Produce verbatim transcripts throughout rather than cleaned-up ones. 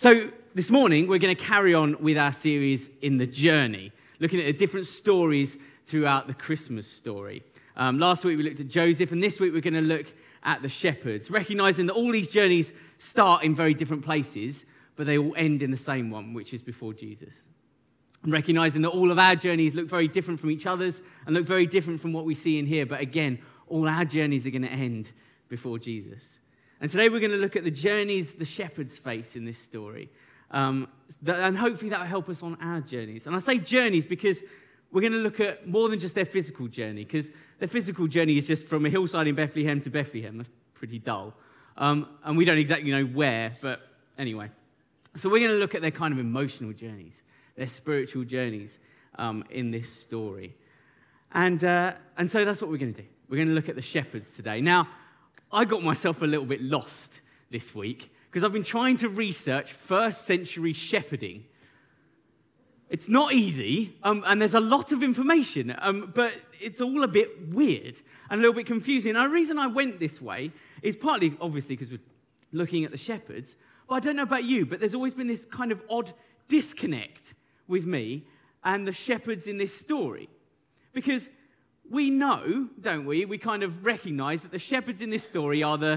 So this morning, we're going to carry on with our series In the Journey, looking at the different stories throughout the Christmas story. Um, last week, we looked at Joseph, and this week, we're going to look at the shepherds, recognizing that all these journeys start in very different places, but they all end in the same one, which is before Jesus. And recognizing that all of our journeys look very different from each other's and look very different from what we see in here, but again, all our journeys are going to end before Jesus. And today we're going to look at the journeys the shepherds face in this story. Um, and hopefully that will help us on our journeys. And I say journeys because we're going to look at more than just their physical journey, because their physical journey is just from a hillside in Bethlehem to Bethlehem. That's pretty dull. Um, and we don't exactly know where, but anyway. So we're going to look at their kind of emotional journeys, their spiritual journeys um, in this story. And, uh, and so that's what we're going to do. We're going to look at the shepherds today. Now, I got myself a little bit lost this week because I've been trying to research first century shepherding. It's not easy, um, and there's a lot of information, um, but it's all a bit weird and a little bit confusing. And the reason I went this way is partly, obviously, because we're looking at the shepherds, but I don't know about you, but there's always been this kind of odd disconnect with me and the shepherds in this story. Because we know, don't we, we kind of recognize that the shepherds in this story are the,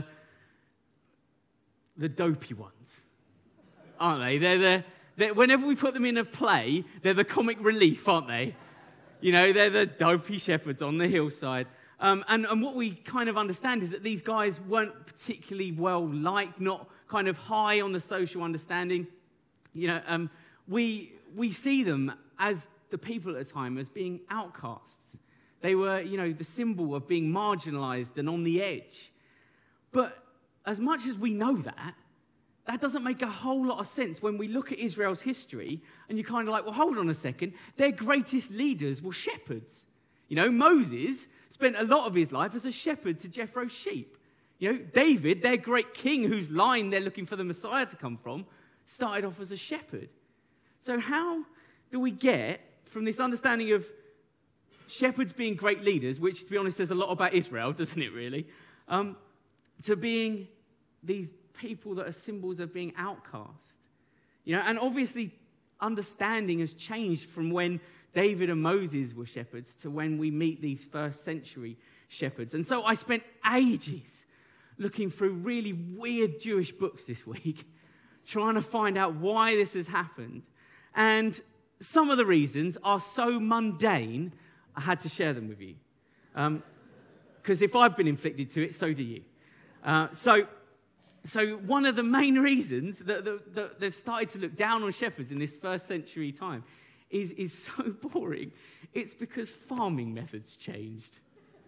the dopey ones, aren't they? They're the, they're, whenever we put them in a play, they're the comic relief, aren't they? You know, they're the dopey shepherds on the hillside. Um, and, and what we kind of understand is that these guys weren't particularly well liked, not kind of high on the social understanding. You know, um, we we see them as the people at the time as being outcasts. They were, you know, the symbol of being marginalized and on the edge. But as much as we know that, that doesn't make a whole lot of sense when we look at Israel's history and you're kind of like, well, hold on a second. Their greatest leaders were shepherds. You know, Moses spent a lot of his life as a shepherd to Jethro's sheep. You know, David, their great king whose line they're looking for the Messiah to come from, started off as a shepherd. So how do we get from this understanding of shepherds being great leaders, which, to be honest, says a lot about Israel, doesn't it, really, um, to being these people that are symbols of being outcast? You know, and obviously understanding has changed from when David and Moses were shepherds to when we meet these first century shepherds. And so I spent ages looking through really weird Jewish books this week, trying to find out why this has happened. And some of the reasons are so mundane, I had to share them with you. Because um, if I've been inflicted to it, so do you. Uh, so, so one of the main reasons that, that, that they've started to look down on shepherds in this first century time is, is so boring. It's because farming methods changed.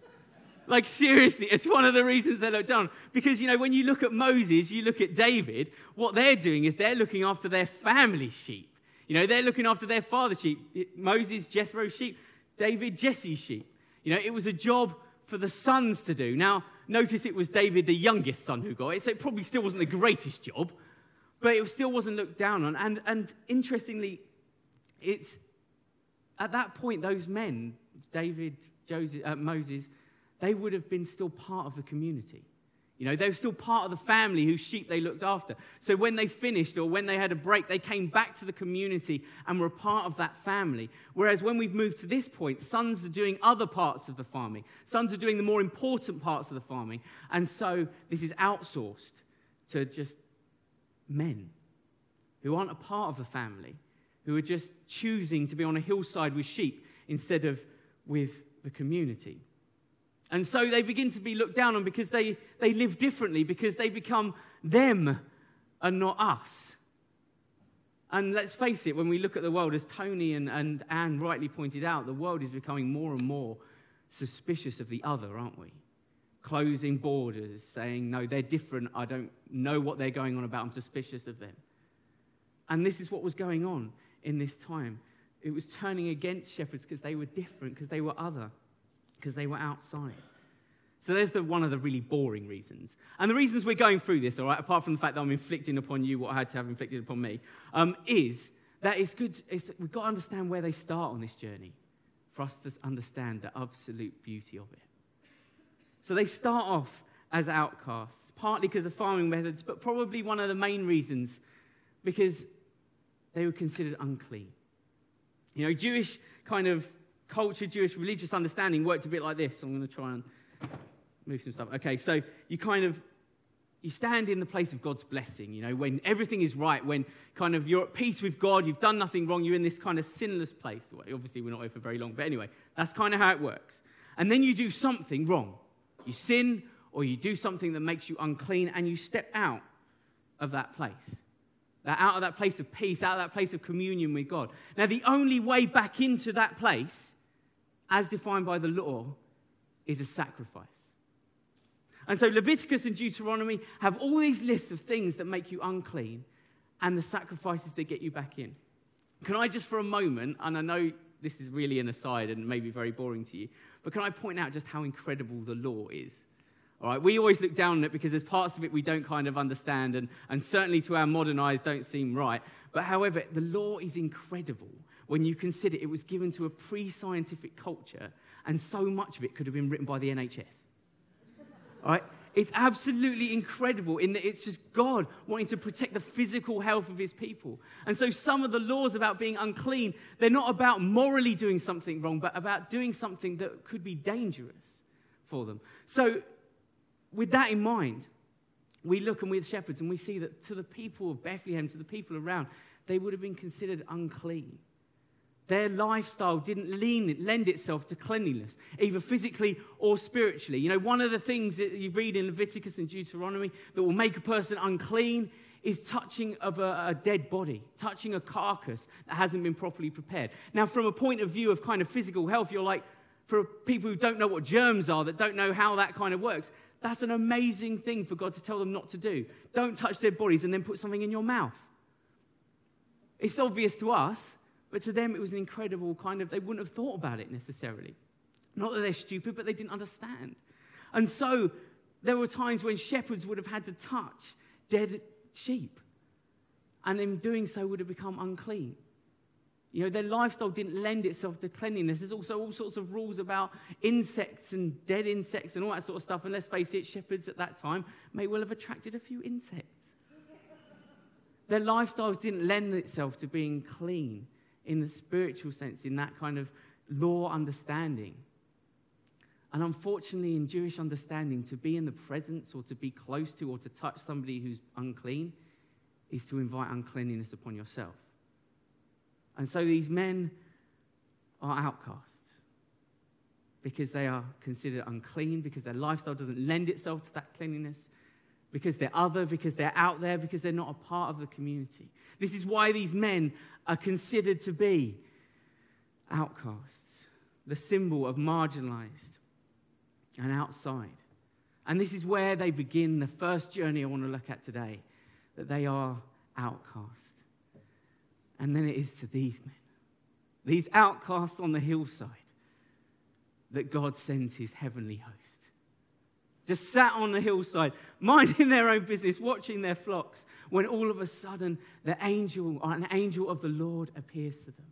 Like, seriously, it's one of the reasons they look down. Because, you know, when you look at Moses, you look at David, what they're doing is they're looking after their family sheep. You know, they're looking after their father's sheep. Moses, Jethro's sheep. David, Jesse's sheep. You know, it was a job for the sons to do. Now, notice it was David, the youngest son, who got it, so it probably still wasn't the greatest job, but it still wasn't looked down on. And, and interestingly, it's at that point, those men, David, Joseph, uh, Moses, they would have been still part of the community. You know, they were still part of the family whose sheep they looked after. So when they finished or when they had a break, they came back to the community and were a part of that family. Whereas when we've moved to this point, sons are doing other parts of the farming. Sons are doing the more important parts of the farming. And so this is outsourced to just men who aren't a part of the family, who are just choosing to be on a hillside with sheep instead of with the community. And so they begin to be looked down on because they, they live differently, because they become them and not us. And let's face it, when we look at the world, as Tony and, and Anne rightly pointed out, the world is becoming more and more suspicious of the other, aren't we? Closing borders, saying, no, they're different, I don't know what they're going on about, I'm suspicious of them. And this is what was going on in this time. It was turning against shepherds because they were different, because they were other. Because they were outside. So there's the, one of the really boring reasons. And the reasons we're going through this, all right, apart from the fact that I'm inflicting upon you what I had to have inflicted upon me, um, is that it's good, it's, we've got to understand where they start on this journey for us to understand the absolute beauty of it. So they start off as outcasts, partly because of farming methods, but probably one of the main reasons because they were considered unclean. You know, Jewish kind of culture, Jewish religious understanding worked a bit like this. I'm going to try and move some stuff. Okay, so you kind of, you stand in the place of God's blessing, you know, when everything is right, when kind of you're at peace with God, you've done nothing wrong, you're in this kind of sinless place. Well, obviously, we're not here for very long, but anyway, that's kind of how it works. And then you do something wrong. You sin, or you do something that makes you unclean, and you step out of that place. Out of that place of peace, out of that place of communion with God. Now, the only way back into that place, as defined by the law, is a sacrifice. And so Leviticus and Deuteronomy have all these lists of things that make you unclean and the sacrifices that get you back in. Can I just for a moment, and I know this is really an aside and maybe very boring to you, but can I point out just how incredible the law is? All right, we always look down on it because there's parts of it we don't kind of understand and, and certainly to our modern eyes don't seem right. But however, the law is incredible when you consider it was given to a pre-scientific culture and so much of it could have been written by the N H S. All right, it's absolutely incredible in that it's just God wanting to protect the physical health of his people. And so some of the laws about being unclean, they're not about morally doing something wrong, but about doing something that could be dangerous for them. So with that in mind, we look and we're shepherds and we see that to the people of Bethlehem, to the people around, they would have been considered unclean. Their lifestyle didn't lean, lend itself to cleanliness, either physically or spiritually. You know, one of the things that you read in Leviticus and Deuteronomy that will make a person unclean is touching of a, a dead body, touching a carcass that hasn't been properly prepared. Now, from a point of view of kind of physical health, you're like, for people who don't know what germs are, that don't know how that kind of works, that's an amazing thing for God to tell them not to do. Don't touch dead bodies and then put something in your mouth. It's obvious to us, but to them it was an incredible kind of, they wouldn't have thought about it necessarily. Not that they're stupid, but they didn't understand. And so there were times when shepherds would have had to touch dead sheep. And in doing so would have become unclean. You know, their lifestyle didn't lend itself to cleanliness. There's also all sorts of rules about insects and dead insects and all that sort of stuff. And let's face it, shepherds at that time may well have attracted a few insects. Their lifestyles didn't lend itself to being clean in the spiritual sense, in that kind of law understanding. And unfortunately, in Jewish understanding, to be in the presence or to be close to or to touch somebody who's unclean is to invite uncleanliness upon yourself. And so these men are outcasts because they are considered unclean, because their lifestyle doesn't lend itself to that cleanliness, because they're other, because they're out there, because they're not a part of the community. This is why these men are considered to be outcasts, the symbol of marginalized and outside. And this is where they begin the first journey I want to look at today, that they are outcasts. And then it is to these men, these outcasts on the hillside, that God sends his heavenly host. Just sat on the hillside, minding their own business, watching their flocks, when all of a sudden the angel, or an angel of the Lord appears to them.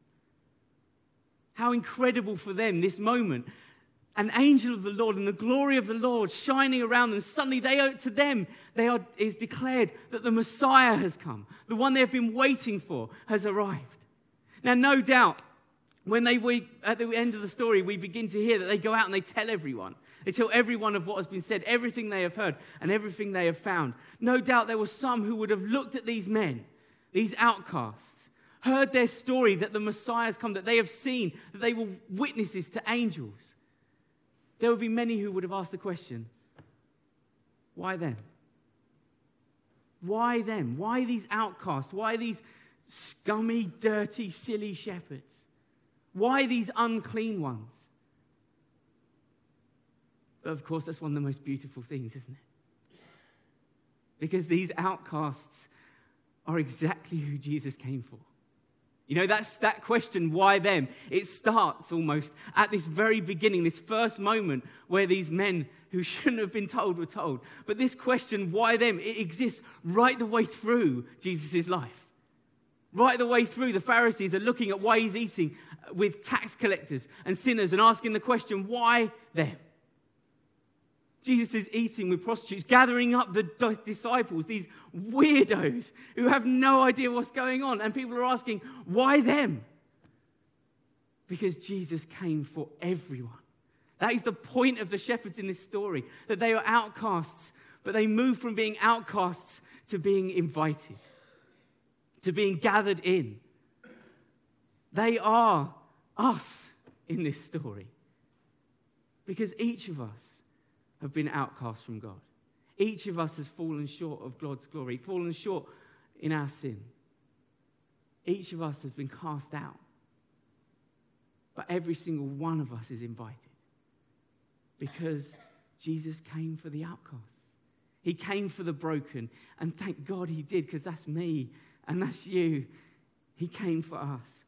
How incredible for them, this moment. An angel of the Lord and the glory of the Lord shining around them. Suddenly, they are, to them, they are, is declared that the Messiah has come. The one they have been waiting for has arrived. Now, no doubt, when they we, at the end of the story, we begin to hear that they go out and they tell everyone. They tell everyone of what has been said, everything they have heard, and everything they have found. No doubt there were some who would have looked at these men, these outcasts, heard their story that the Messiah has come, that they have seen, that they were witnesses to angels. There would be many who would have asked the question, why them? Why them? Why these outcasts? Why these scummy, dirty, silly shepherds? Why these unclean ones? But of course, that's one of the most beautiful things, isn't it? Because these outcasts are exactly who Jesus came for. You know, that's that question, why them? It starts almost at this very beginning, this first moment where these men who shouldn't have been told were told. But this question, why them? It exists right the way through Jesus' life. Right the way through, the Pharisees are looking at why he's eating with tax collectors and sinners and asking the question, why them? Jesus is eating with prostitutes, gathering up the d- disciples, these weirdos who have no idea what's going on. And people are asking, why them? Because Jesus came for everyone. That is the point of the shepherds in this story, that they are outcasts, but they move from being outcasts to being invited, to being gathered in. They are us in this story, because each of us have been outcast from God. Each of us has fallen short of God's glory, fallen short in our sin. Each of us has been cast out. But every single one of us is invited because Jesus came for the outcasts. He came for the broken, and thank God he did, because that's me and that's you. He came for us.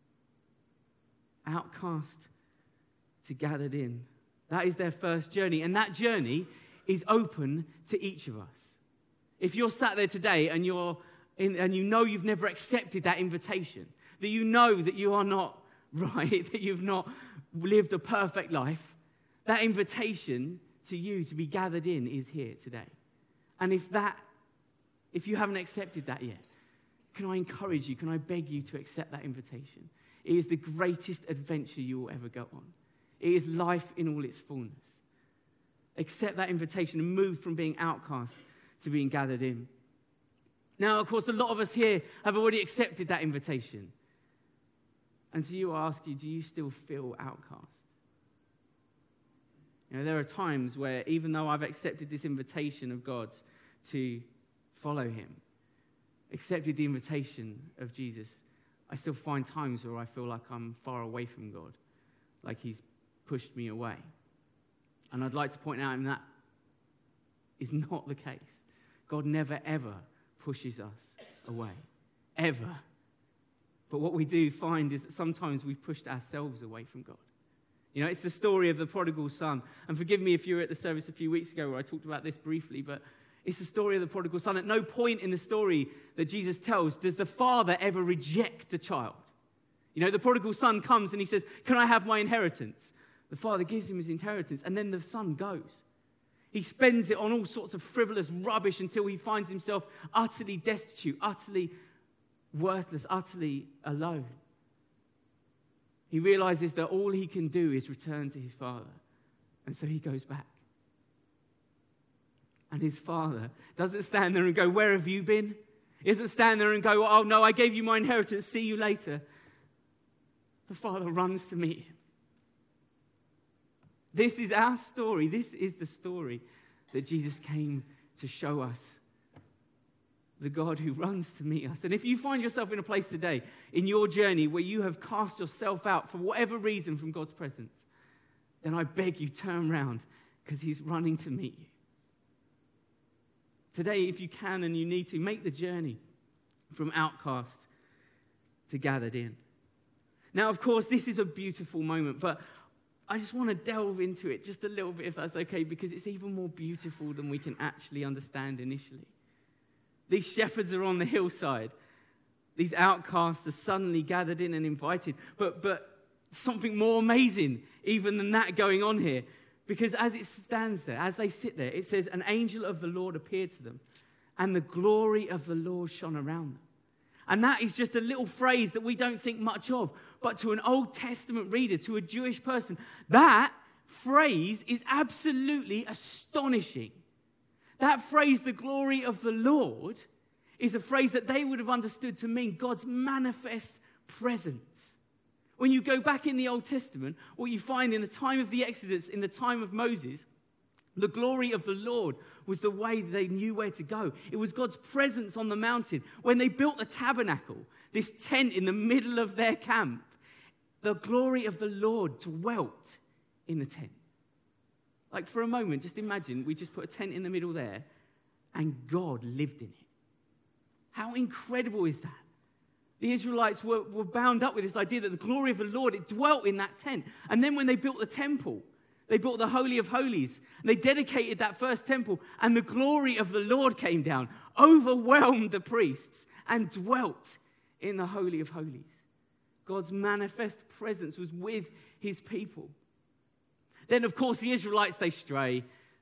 Outcast to gathered in. That is their first journey, and that journey is open to each of us. If you're sat there today and you're in, and you know you've never accepted that invitation, that you know that you are not right, that you've not lived a perfect life, that invitation to you to be gathered in is here today. And if that, if you haven't accepted that yet, can I encourage you, can I beg you to accept that invitation? It is the greatest adventure you will ever go on. It is life in all its fullness. Accept that invitation and move from being outcast to being gathered in. Now, of course, a lot of us here have already accepted that invitation. And so you ask you, do you still feel outcast? You know, there are times where even though I've accepted this invitation of God's to follow him, accepted the invitation of Jesus, I still find times where I feel like I'm far away from God, like he's pushed me away. And I'd like to point out that is not the case. God never, ever pushes us away. Ever. But what we do find is that sometimes we've pushed ourselves away from God. You know, it's the story of the prodigal son. And forgive me if you were at the service a few weeks ago where I talked about this briefly, but it's the story of the prodigal son. At no point in the story that Jesus tells does the father ever reject the child. You know, the prodigal son comes and he says, can I have my inheritance? The father gives him his inheritance, and then the son goes. He spends it on all sorts of frivolous rubbish until he finds himself utterly destitute, utterly worthless, utterly alone. He realizes that all he can do is return to his father, and so he goes back. And his father doesn't stand there and go, where have you been? He doesn't stand there and go, oh no, I gave you my inheritance, see you later. The father runs to meet him. This is our story. This is the story that Jesus came to show us. The God who runs to meet us. And if you find yourself in a place today in your journey where you have cast yourself out for whatever reason from God's presence, then I beg you, turn around, because he's running to meet you. Today, if you can and you need to, make the journey from outcast to gathered in. Now, of course, this is a beautiful moment, but I just want to delve into it just a little bit, if that's okay, because it's even more beautiful than we can actually understand initially. These shepherds are on the hillside. These outcasts are suddenly gathered in and invited. But, but something more amazing even than that going on here. Because as it stands there, as they sit there, it says, an angel of the Lord appeared to them, and the glory of the Lord shone around them. And that is just a little phrase that we don't think much of. But to an Old Testament reader, to a Jewish person, that phrase is absolutely astonishing. That phrase, the glory of the Lord, is a phrase that they would have understood to mean God's manifest presence. When you go back in the Old Testament, what you find in the time of the Exodus, in the time of Moses, the glory of the Lord was the way they knew where to go. It was God's presence on the mountain. When they built the tabernacle, this tent in the middle of their camp, the glory of the Lord dwelt in the tent. Like for a moment, just imagine we just put a tent in the middle there and God lived in it. How incredible is that? The Israelites were, were bound up with this idea that the glory of the Lord, it dwelt in that tent. And then when they built the temple, they built the Holy of Holies, and they dedicated that first temple, and the glory of the Lord came down, overwhelmed the priests, and dwelt in the Holy of Holies. God's manifest presence was with his people. Then, of course, the Israelites, they stray.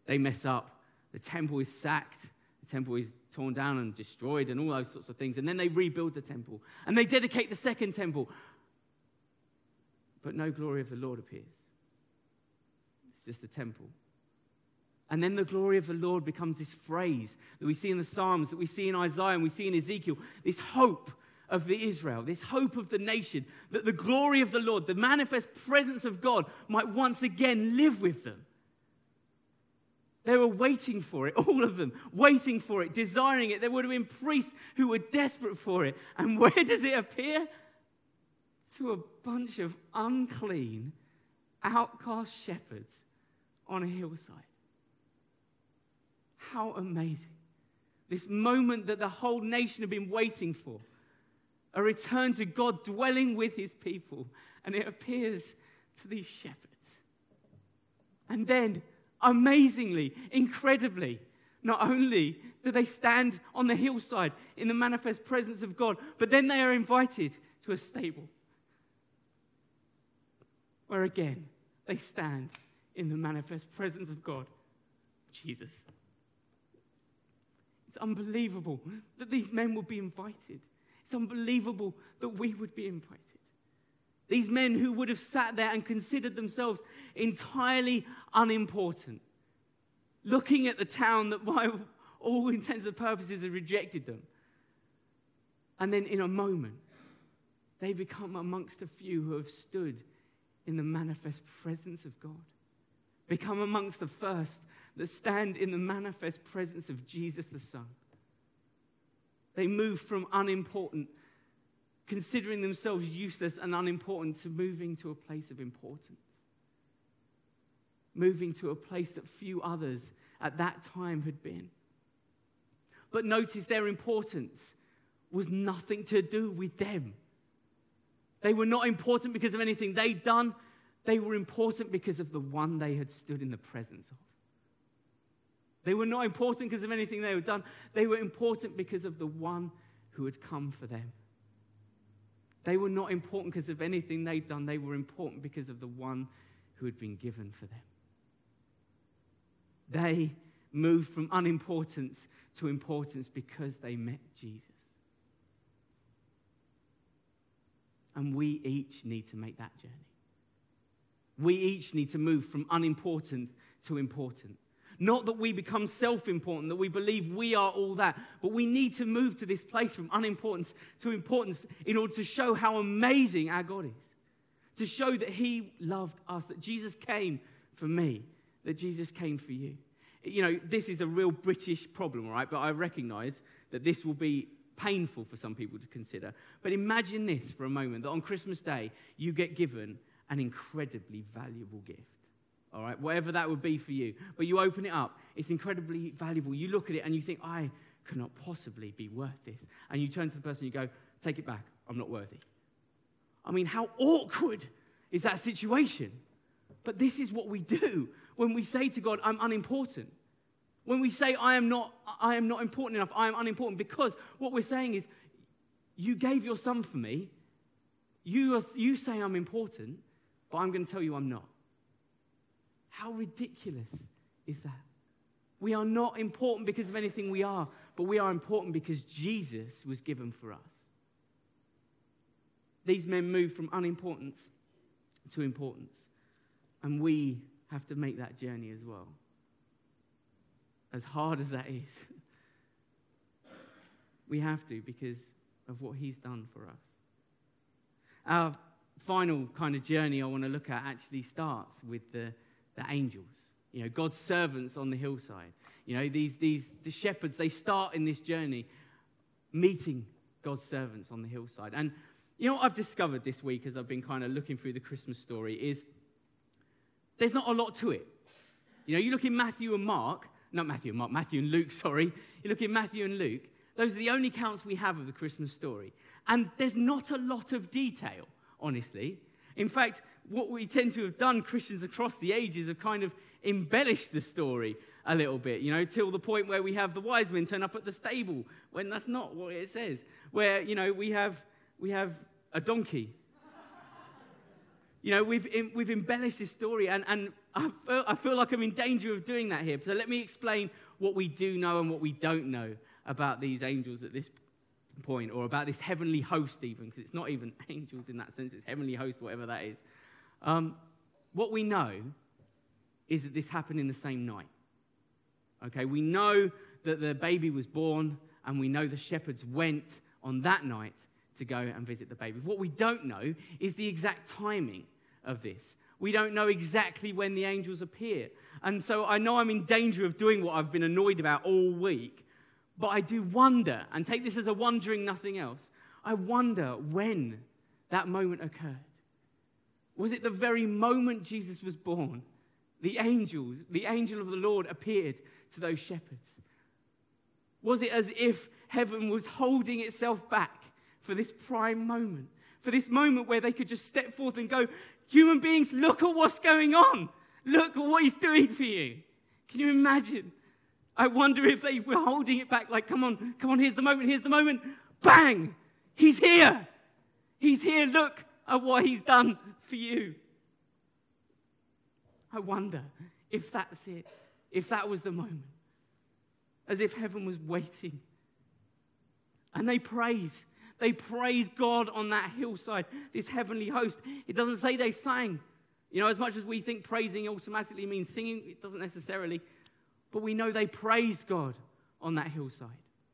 They mess up. The temple is sacked. The temple is torn down and destroyed and all those sorts of things. And then they rebuild the temple. And they dedicate the second temple. But no glory of the Lord appears. It's just the temple. And then the glory of the Lord becomes this phrase that we see in the Psalms, that we see in Isaiah, and we see in Ezekiel. This hope of the Israel, this hope of the nation, that the glory of the Lord, the manifest presence of God, might once again live with them. They were waiting for it, all of them, waiting for it, desiring it. There would have been priests who were desperate for it. And where does it appear? To a bunch of unclean, outcast shepherds on a hillside. How amazing. This moment that the whole nation had been waiting for. A return to God dwelling with his people. And it appears to these shepherds. And then, amazingly, incredibly, not only do they stand on the hillside in the manifest presence of God, but then they are invited to a stable. Where again, they stand in the manifest presence of God, Jesus. It's unbelievable that these men would be invited. It's unbelievable that we would be invited. These men who would have sat there and considered themselves entirely unimportant, looking at the town that by all intents and purposes had rejected them. And then in a moment, they become amongst a few who have stood in the manifest presence of God. Become amongst the first that stand in the manifest presence of Jesus the Son. They move from unimportant, considering themselves useless and unimportant, to moving to a place of importance. Moving to a place that few others at that time had been. But notice their importance was nothing to do with them. They were not important because of anything they'd done. They were important because of the one they had stood in the presence of. They were not important because of anything they had done. They were important because of the one who had come for them. They were not important because of anything they'd done. They were important because of the one who had been given for them. They moved from unimportance to importance because they met Jesus. And we each need to make that journey. We each need to move from unimportant to important. Not that we become self-important, that we believe we are all that, but we need to move to this place from unimportance to importance in order to show how amazing our God is. To show that he loved us, that Jesus came for me, that Jesus came for you. You know, this is a real British problem, right? But I recognize that this will be painful for some people to consider. But imagine this for a moment, that on Christmas Day, you get given an incredibly valuable gift. All right, whatever that would be for you. But you open it up, it's incredibly valuable. You look at it and you think, I cannot possibly be worth this. And you turn to the person and you go, take it back, I'm not worthy. I mean, how awkward is that situation? But this is what we do when we say to God, I'm unimportant. When we say, I am not, I am not important enough, I am unimportant, because what we're saying is, you gave your son for me, you, are, you say I'm important, but I'm going to tell you I'm not. How ridiculous is that? We are not important because of anything we are, but we are important because Jesus was given for us. These men moved from unimportance to importance, and we have to make that journey as well. As hard as that is, we have to because of what he's done for us. Our final kind of journey I want to look at actually starts with the The angels, you know, God's servants on the hillside. You know, these these the shepherds, they start in this journey meeting God's servants on the hillside. And you know what I've discovered this week as I've been kind of looking through the Christmas story is there's not a lot to it. You know, you look in Matthew and Mark, not Matthew and Mark, Matthew and Luke, sorry. You look in Matthew and Luke, those are the only accounts we have of the Christmas story. And there's not a lot of detail, honestly. In fact, what we tend to have done, Christians across the ages, have kind of embellished the story a little bit, you know, till the point where we have the wise men turn up at the stable, when that's not what it says. Where, you know, we have we have a donkey You know, we've we've embellished this story, and, and I, feel, I feel like I'm in danger of doing that here. So let me explain what we do know and what we don't know about these angels at this point, or about this heavenly host even, because it's not even angels in that sense, it's heavenly host, whatever that is. Um, what we know is that this happened in the same night. Okay, we know that the baby was born, and we know the shepherds went on that night to go and visit the baby. What we don't know is the exact timing of this. We don't know exactly when the angels appear. And so I know I'm in danger of doing what I've been annoyed about all week, but I do wonder, and take this as a wondering nothing else, I wonder when that moment occurred. Was it the very moment Jesus was born, the angels, the angel of the Lord appeared to those shepherds? Was it as if heaven was holding itself back for this prime moment, for this moment where they could just step forth and go, human beings, look at what's going on. Look at what he's doing for you. Can you imagine? I wonder if they were holding it back, like, come on, come on, here's the moment, here's the moment. Bang! He's here. He's here. Look at what he's done for you. I wonder if that's it, if that was the moment. As if heaven was waiting. And they praise. They praise God on that hillside, this heavenly host. It doesn't say they sang. You know, as much as we think praising automatically means singing, it doesn't necessarily. But we know they praised God on that hillside.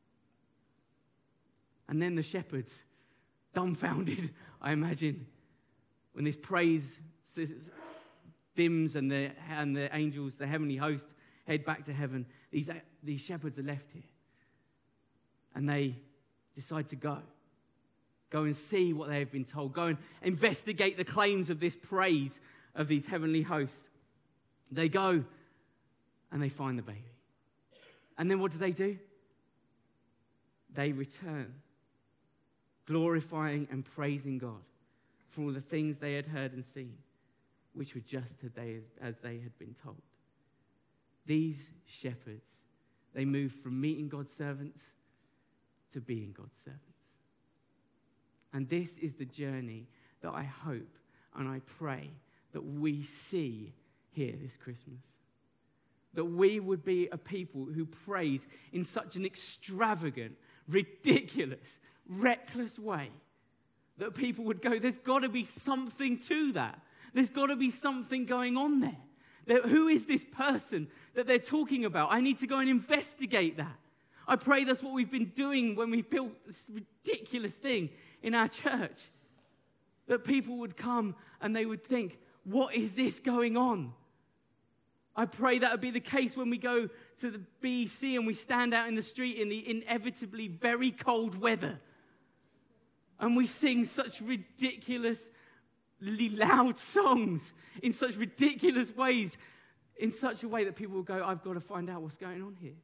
And then the shepherds, dumbfounded, I imagine, when this praise dims and the, and the angels, the heavenly host, head back to heaven, these, these shepherds are left here. And they decide to go. Go and see what they have been told. Go and investigate the claims of this praise of these heavenly hosts. They go and they find the baby. And then what do they do? They return, glorifying and praising God for all the things they had heard and seen, which were just as they, as they had been told. These shepherds, they moved from meeting God's servants to being God's servants. And this is the journey that I hope and I pray that we see here this Christmas. That we would be a people who praise in such an extravagant, ridiculous, reckless way that people would go, there's got to be something to that. There's got to be something going on there. That, who is this person that they're talking about? I need to go and investigate that. I pray that's what we've been doing when we built this ridiculous thing in our church. That people would come and they would think, what is this going on? I pray that would be the case when we go to the B E C and we stand out in the street in the inevitably very cold weather. And we sing such ridiculously loud songs in such ridiculous ways, in such a way that people will go, I've got to find out what's going on here.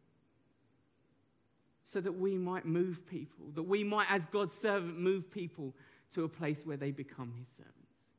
So that we might move people, that we might, as God's servant, move people to a place where they become his servants.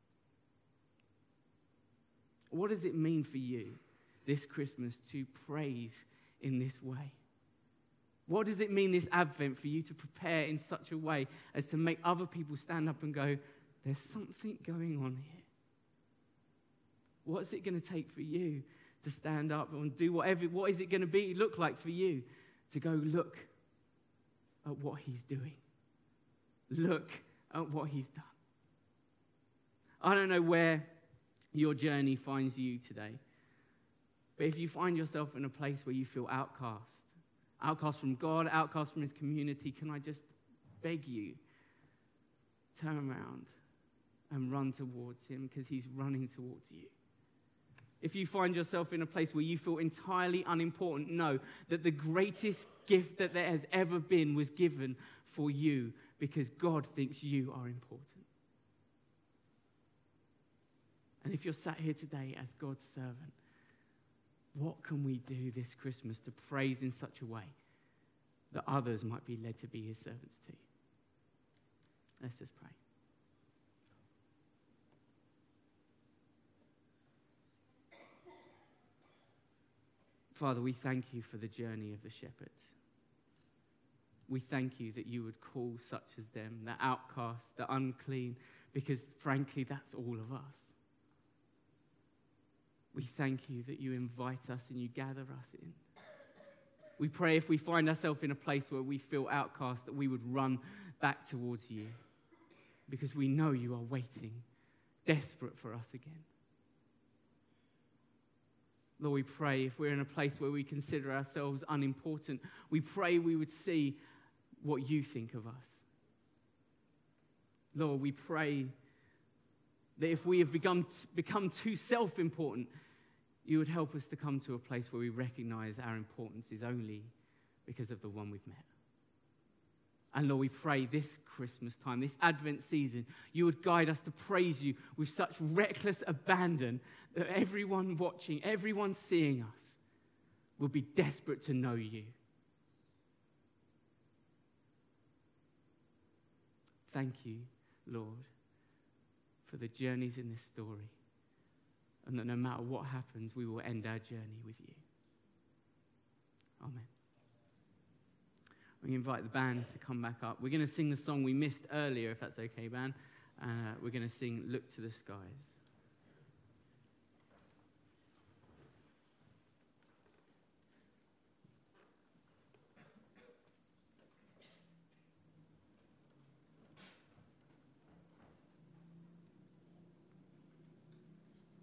What does it mean for you this Christmas to praise in this way? What does it mean this Advent for you to prepare in such a way as to make other people stand up and go, there's something going on here? What's it going to take for you to stand up and do whatever? What is it going to be look like for you to go look at what he's doing? Look at what he's done. I don't know where your journey finds you today, but if you find yourself in a place where you feel outcast, outcast from God, outcast from his community, can I just beg you, turn around and run towards him, because he's running towards you. If you find yourself in a place where you feel entirely unimportant, know that the greatest gift that there has ever been was given for you, because God thinks you are important. And if you're sat here today as God's servant, what can we do this Christmas to praise in such a way that others might be led to be his servants too? Let's just pray. Father, we thank you for the journey of the shepherds. We thank you that you would call such as them, the outcast, the unclean, because frankly, that's all of us. We thank you that you invite us and you gather us in. We pray if we find ourselves in a place where we feel outcast, that we would run back towards you, because we know you are waiting, desperate for us again. Lord, we pray if we're in a place where we consider ourselves unimportant, we pray we would see what you think of us. Lord, we pray that if we have become, become too self-important, you would help us to come to a place where we recognize our importance is only because of the one we've met. And Lord, we pray this Christmas time, this Advent season, you would guide us to praise you with such reckless abandon that everyone watching, everyone seeing us will be desperate to know you. Thank you, Lord, for the journeys in this story, and that no matter what happens, we will end our journey with you. Amen. We invite the band to come back up. We're going to sing the song we missed earlier, if that's okay, band. Uh, we're going to sing Look to the Skies.